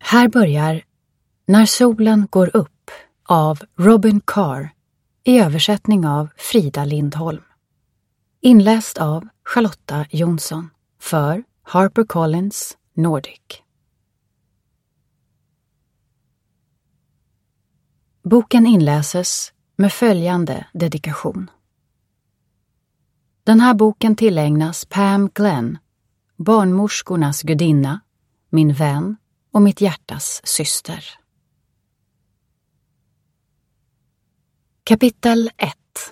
Här börjar När solen går upp av Robin Carr i översättning av Frida Lindholm. Inläst av Charlotta Jonsson för HarperCollins Nordic. Boken inläses med följande dedikation. Den här boken tillägnas Pam Glenn, barnmorskornas gudinna, min vän och mitt hjärtas syster. Kapitel 1.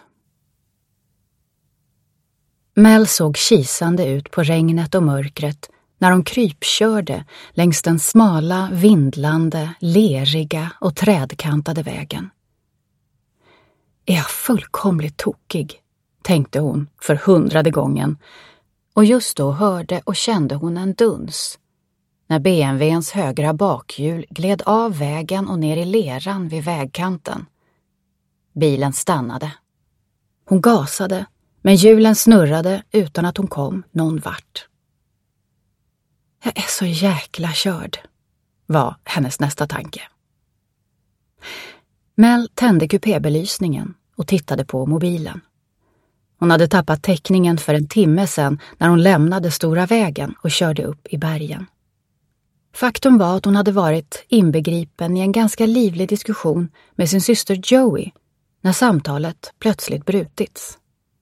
Mel såg kisande ut på regnet och mörkret när de krypkörde längs den smala, vindlande, leriga och trädkantade vägen. Är jag fullkomligt tokig, tänkte hon för 100:e gången, och just då hörde och kände hon en duns när BMW:ns högra bakhjul gled av vägen och ner i leran vid vägkanten. Bilen stannade. Hon gasade, men hjulen snurrade utan att hon kom någon vart. Jag är så jäkla körd, var hennes nästa tanke. Mel tände kupébelysningen och tittade på mobilen. Hon hade tappat täckningen för en timme sedan när hon lämnade stora vägen och körde upp i bergen. Faktum var att hon hade varit inbegripen i en ganska livlig diskussion med sin syster Joey när samtalet plötsligt brutits.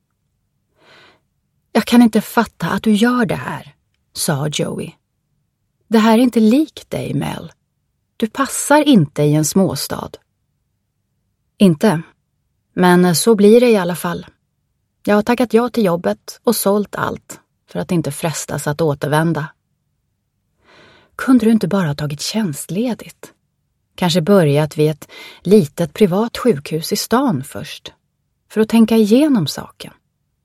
Jag kan inte fatta att du gör det här, sa Joey. Det här är inte likt dig, Mel. Du passar inte i en småstad. Inte, men så blir det i alla fall. Jag har tackat ja till jobbet och sålt allt för att inte frestas att återvända. Kunde du inte bara ha tagit tjänstledigt? Kanske börjat vid ett litet privat sjukhus i stan först, för att tänka igenom saken.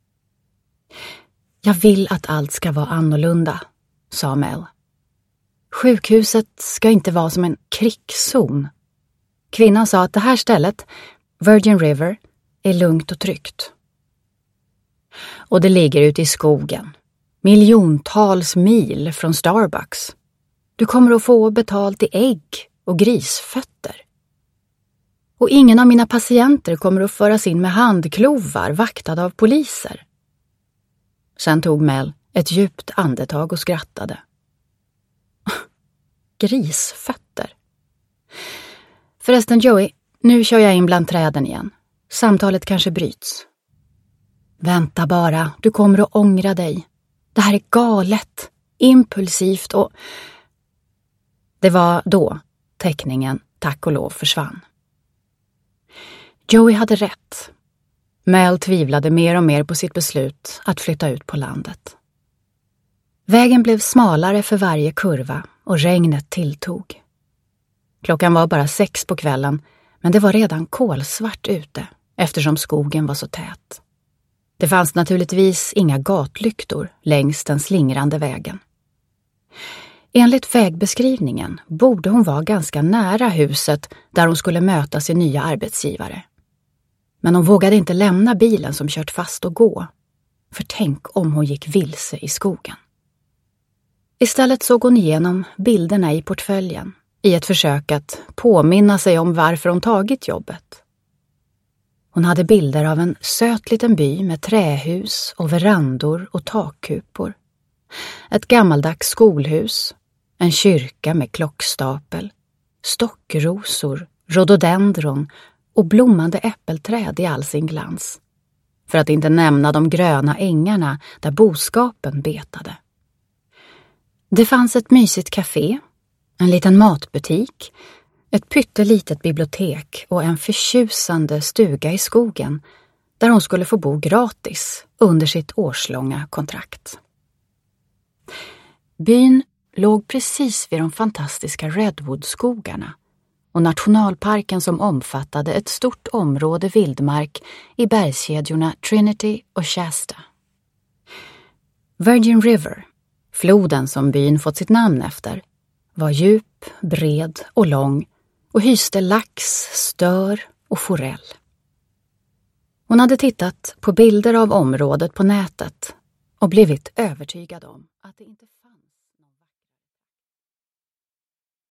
Jag vill att allt ska vara annorlunda, sa Mel. Sjukhuset ska inte vara som en krigszon. Kvinnan sa att det här stället, Virgin River, är lugnt och tryggt. Och det ligger ute i skogen, miljontals mil från Starbucks. Du kommer att få betalt i ägg och grisfötter. Och ingen av mina patienter kommer att föras in med handklovar vaktade av poliser. Sen tog Mel ett djupt andetag och skrattade. Grisfötter. Förresten Joey, nu kör jag in bland träden igen. Samtalet kanske bryts. Vänta bara, du kommer att ångra dig. Det här är galet, impulsivt och... Det var då teckningen tack och lov försvann. Joey hade rätt. Mel tvivlade mer och mer på sitt beslut att flytta ut på landet. Vägen blev smalare för varje kurva och regnet tilltog. Klockan var bara 6 på kvällen, men det var redan kolsvart ute eftersom skogen var så tät. Det fanns naturligtvis inga gatlyktor längs den slingrande vägen. Enligt vägbeskrivningen borde hon vara ganska nära huset där hon skulle möta sin nya arbetsgivare. Men hon vågade inte lämna bilen som kört fast och gå. För tänk om hon gick vilse i skogen. Istället såg hon igenom bilderna i portföljen i ett försök att påminna sig om varför hon tagit jobbet. Hon hade bilder av en söt liten by med trähus och verandor och takkupor. Ett gammaldags skolhus, en kyrka med klockstapel, stockrosor, rhododendron och blommande äppelträd i all sin glans. För att inte nämna de gröna ängarna där boskapen betade. Det fanns ett mysigt café, en liten matbutik, ett pyttelitet bibliotek och en förtjusande stuga i skogen där hon skulle få bo gratis under sitt årslånga kontrakt. Byn låg precis vid de fantastiska Redwoodskogarna och nationalparken som omfattade ett stort område vildmark i bergskedjorna Trinity och Shasta. Virgin River, floden som byn fått sitt namn efter, var djup, bred och lång och hyste lax, stör och forell. Hon hade tittat på bilder av området på nätet och blivit övertygad om att det inte